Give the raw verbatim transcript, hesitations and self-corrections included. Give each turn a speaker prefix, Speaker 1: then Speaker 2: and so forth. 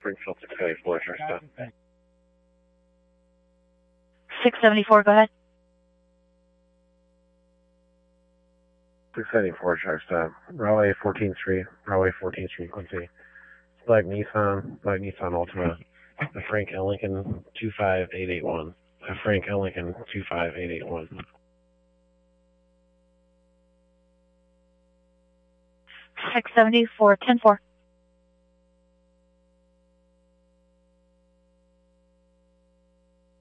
Speaker 1: Springfield six seventy-four, sure stop.
Speaker 2: six seventy-four, go ahead.
Speaker 1: six seventy-four, sure stop. Rahway fourteenth Street, Rahway fourteenth Street, Quincy. Black Nissan, Black Nissan Altima. A Frank L. Lincoln two five eight eight one. A Frank L. Lincoln two five eight eight one.
Speaker 2: six seventy-four, ten four.